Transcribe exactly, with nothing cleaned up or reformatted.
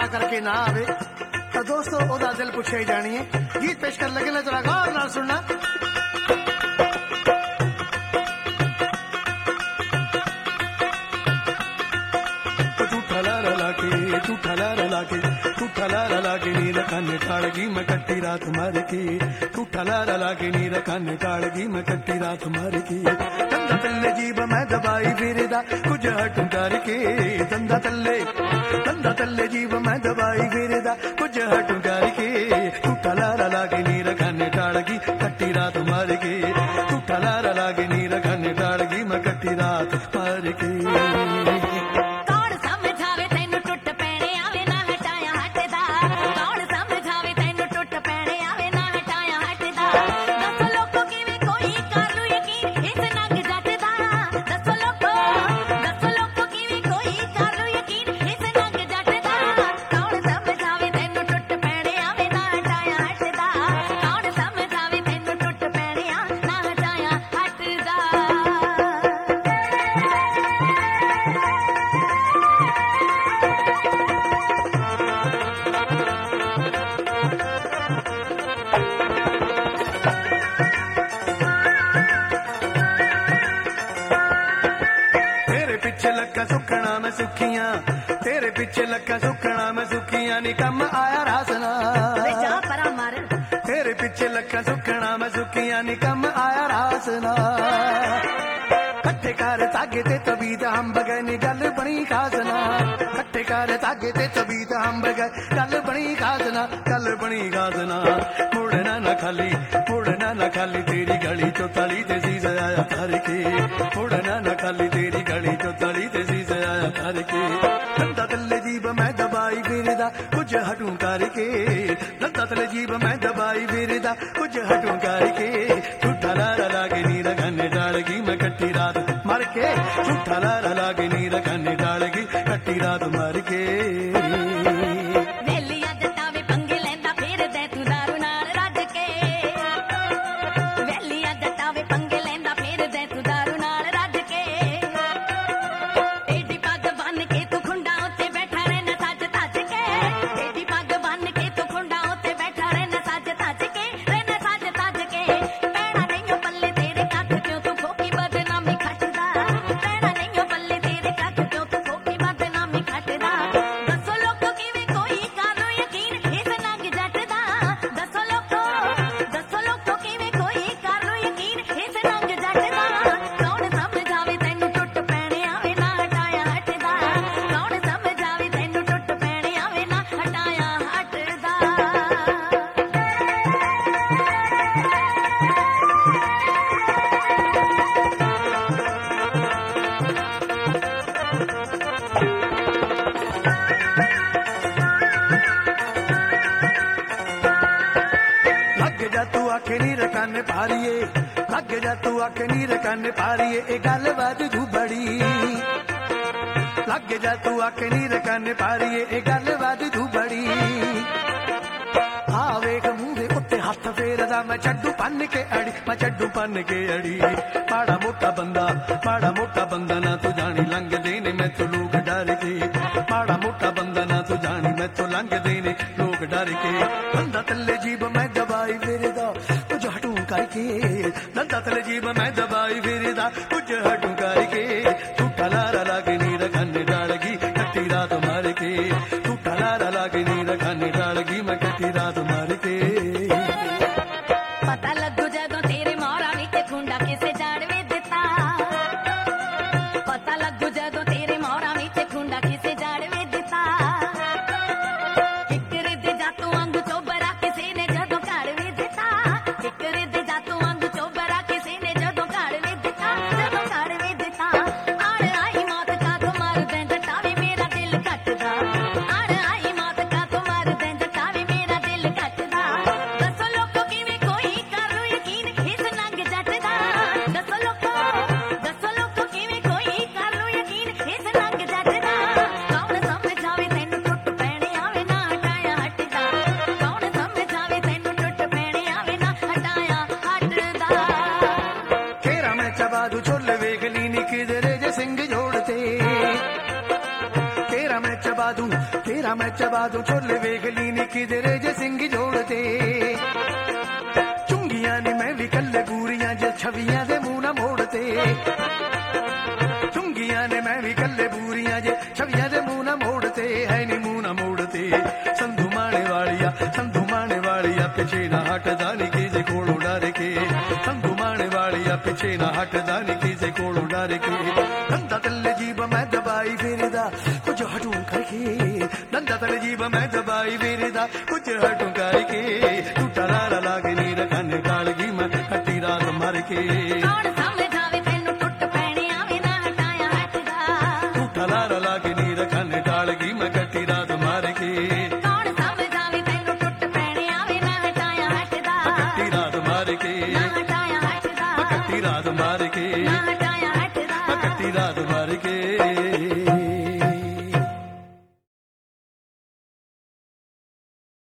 ਤਾਂ ਕਰਕੇ ਨਾ ਆਵੇ ਤਾਂ ਦੋਸਤੋ ਉਹਦਾ ਦਿਲ ਪੁੱਛਿਆ ਹੀ ਜਾਣੀਏ। ਗੀਤ ਪੇਸ਼ ਕਰਨ ਲੱਗੇ ਨੇ, ਜਰਾ ਗੌਰ ਨਾਲ ਸੁਣਨਾ। ਝੂਠਾ ਲਾਰਾ ਲਾ ਕੇ ਝੂਠਾ ਲਾਰਾ ਲਾ ਕੇ ਝੂਠਾ ਲਾਰਾ ਲਾ ਕੇ ਨੀਰ ਕੰਨ ਟਾਲ ਗਈ ਮੈਂ ਕੱਟੀ ਰਾਤ ਮਾਰ ਕੇ। ਝੂਠਾ ਲਾਰਾ ਲਾ ਕੇ ਨੀਰ ਕੰਨ ਟਾਲ ਗਈ ਮੈਂ ਕੱਟੀ ਰਾਤ ਮਾਰ ਕੇ। ਦੰਦਾ ਤੱਲੇ ਜੀਬ ਮੈਂ ਦਬਾਈ ਫਿਰਦਾ ਕੁਝ ਹਟੂ ਕਰਕੇ। ਦੰਦਾ ਤੱਲੇ ਦੰਦਾ ਤੱਲੇ ਜੀਬ ਮੈਂ ਦਬਾਈ ਫਿਰਦਾ ਕੁਝ ਹਟੂ ਕਰਕੇ। ਝੂਠਾ ਲਾਰਾ ਲਾ ਕੇ ਨੀਰ ਕੰਨ ਟਾਲ ਗਈ ਕੱਟੀ ਰਾਤ ਮਾਰ ਕੇ। ਝੂਠਾ ਲਾਰਾ ਲਾ ਕੇ ਨੀਰ ਕੰਨ ਟਾਲ ਗਈ ਮੈਂ ਕੱਟੀ ਰਾਤ ਮਾਰ ਕੇ। तेरे पीछे लक्का सुखना मैं सुखिया नी कम आया रासना। तेरे पीछे लक्का सुखना मैं सुखिया नी कम आया रासना। कट्ठे कर तागे ते तबीत हम बगै नी गल बनी खासना। कट्ठे कर तागे ते तबीत हम बगै गल बनी खासना। गल बनी खासना मुड़ना न खाली मुड़ना न खाली तेरी गली चो तली ते सीस आया तार के। मुड़ना न खाली तेरी गली चो तली ते सीस आया तार के। दंदा तले जीब मैं दबाई फिरदा कुछ हटू करके। दंदा तले जीब मैं दबाई फिरदा कुछ हटू करके। झूठा लारा लागे नीर कन्ने डालगी मैं कट्टी रात मर के। झूठा लारा लागे नीर कन्ने डालगी कट्टी रात मर के। लग जा तू आख नीर कन पारिए ए गल वाधू बड़ी। लग जा तू आख नीर कन पारिए ए गल वाधू बड़ी। आवेख मुंह दे उत्ते हथ फेरदा मैं चड्डू पन के अड़ी मैं चड्डू पन के अड़ी। माड़ा मोटा बंदा माड़ा मोटा बंदा ना तू जानी लंघ देने मैं तो लोग डर के। माड़ा मोटा बंदा ना तू जानी मैं तो लंघ देने लोग डर के। बंदा तले जीब मैं दबाई फिरदा कुछ हटू करके। दंदा तले जीब मैं दबाई फिरदा कुछ हटू करके। झूठा लारा लागे नीर कन्ने डालगी कट्टी रात मार के। झूठा लारा लागे नीर कन्ने डालगी मैं कट्टी रात मार के। पता लगू जदों तेरे मोरा विच खुंडा किसे जाड़वे दिता। पता लगू जदों तेरे मोरा विच खुंडा किसे जाड़वे दिता। किकरे दे जातू वांगू चोबरा किसे ने जदों काड़वे दिता। किकरे दे जातू वांगू चोबरा किसे ने जदों काड़वे दिता। जदों काड़वे दिता आड़ आई मौत ਤੇਰਾ ਮੈਂ ਚਬਾ ਦੂੰ ਛੋਲੇ ਵੇਖ ਲਈ ਨੀ ਕਿਧਰੇ ਜੇ ਸਿੰਘ ਜੋੜਦੇ ਚੁੰਗੀਆਂ ਨੀ ਮੈਂ ਵੀ ਕੱਲੇ ਬੂਰੀਆਂ ਜੇ ਛਵੀਆਂ ਦੇ ਮੂੰਹ ਨਾ ਮੋੜਦੇ ਚੁੰਗੀਆਂ ਨੇ ਮੈਂ ਵੀ ਕੱਲੇ ਬੂਰੀਆਂ ਜੇ ਛਵੀਆਂ ਦੇ ਮੂੰਹ ਨਾ ਮੋੜਦੇ ਹੈ ਨੀ ਮੂੰਹ ਨਾ ਮੋੜਦੇ ਸੰਧੂ ਮਾਣੇ ਵਾਲੀਆ ਸੰਧੂ ਮਾਣੇ ਵਾਲੀਆ ਪਿੱਛੇ ਨਾ ਹਟਦਾ ਨੀ ਕਿਸੇ ਕੋਲੋਂ ਡਰ ਕੇ ਸੰਧੂ ਮਾਣੇ ਵਾਲੀਆ ਪਿੱਛੇ ਨਾ ਹਟਦਾ ਨੀ ਕਿਸੇ ਕੋਲੋਂ ਡਰ ਕੇ ਦੰਦਾ ਤਲੇ ਜੀਬ ਮੈਂ ਦਬਾਈ ਫਿਰਦਾ ਕੁਝ ਹਟੂੰ ਕਰਕੇ ਦੰਦਾ ਤਲੇ ਜੀਬ ਮੈਂ ਦਬਾਈ ਫਿਰਦਾ ਕੁਝ ਹਟੂੰ ਕਰਕੇ ਟੁੱਟਾ ਲਾਰਾ ਲਾਗੇ ਨੀ ਰਖਾਨੇ ਕਾਲ ਗਈ ਮੈਂ ਕੱਟੀ ਰਾਤ ਮਰ ਕੇ ਕੌਣ ਸਮਝਾਵੇ ਤੈਨੂੰ ਟੁੱਟ ਪੈਣੇ ਆਵੇ ਨਾ ਹਟਾਇਆ ਹਟਦਾ ਟੁੱਟਾ ਲਾਰਾ ਲਾਗੇ ਨੀ ਰਖਾਨੇ ਕਾਲ ਗਈ ਮੈਂ ਕੱਟੀ ਰਾਤ ਮਰ ਕੇ ਕੌਣ ਸਮਝਾਵੇ ਤੈਨੂੰ ਟੁੱਟ ਪੈਣੇ ਆਵੇ ਨਾ ਹਟਾਇਆ ਹਟਦਾ ਕੱਟੀ ਰਾਤ ਮਾਰ ਕੇ ਨਾ ਹਟਾਇਆ ਹਟਦਾ ਕੱਟੀ ਰਾਤ ਮਾਰ ਕੇ ਨਾ ਹਟਾਇਆ ਹਟਦਾ ਕੱਟੀ ਰਾਤ ਮਾਰ ਕੇ